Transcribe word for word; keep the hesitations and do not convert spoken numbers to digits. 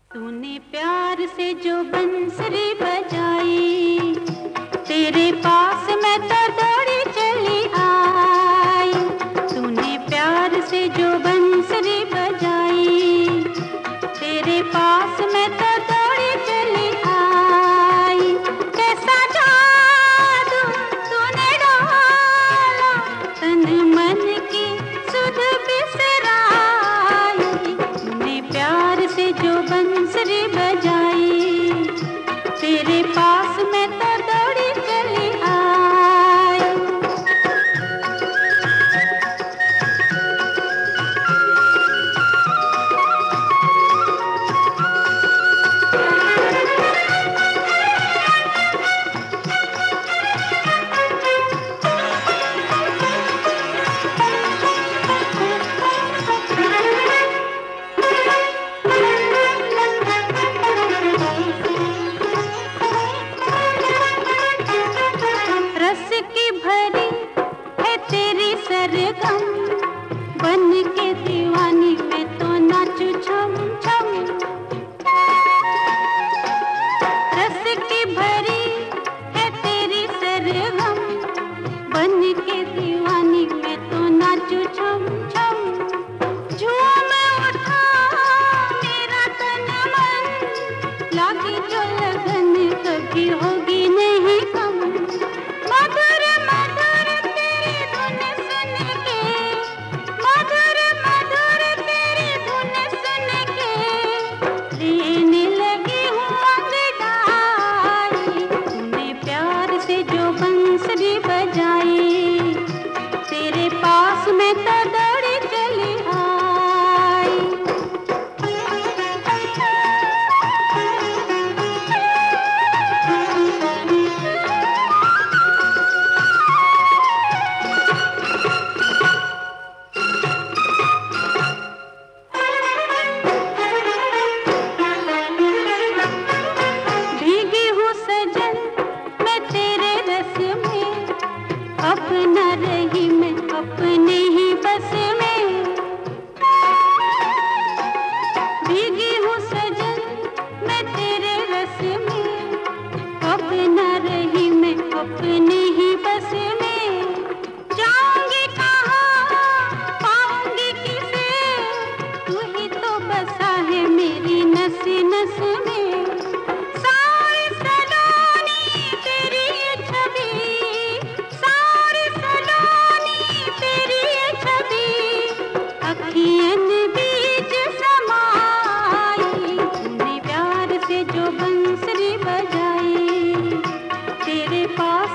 तूने प्यार से जो बंसरी बजाई, तेरे पास मैं तो दौड़ी चली आई। तूने प्यार से जो बंसरी बजाई, तेरे पास मैं तो दौड़ी चली आई। कैसा जादू तूने डाला, तन मन की सुध बिसराई। तूने प्यार से जो बंसरी बजाई, तेरे पास मैं तो दौड़ी चली आई। रस की भरी है तेरी सरगम, बन के दीवानी मैं तो नाचू छम छम। रस की भरी है तेरी सरगम, बन के दीवानी मैं तो नाचू छम छम। झूम उठा मेरा तन मन, लागी जो लगन कभी होगी नहीं कम। मधुर मधुर तेरी धुन सुन के, मधुर मधुर तेरी धुन सुन के, लेने लगी हूँ अंगड़ाई। तूने प्यार से जो बंसरी बजाई, तेरे पास मैं तो दौड़ी चली आई। भीगी हूँ सजन मैं तेरे रस में, अपना रही मैं अपने ही बस में। भीगी हूँ सजन मैं तेरे रस में, अपना रही मैं अपने ही बस में। जाऊंगी कहाँ पाऊंगी किसे, तू ही तो बसा है मेरी नस नस में। सारी सलोनी तेरी ये छवि, सारी सलोनी तेरी ये छवि, अखियन बीच समाई। तूने प्यार से जो बंसरी बजाई, तेरे पास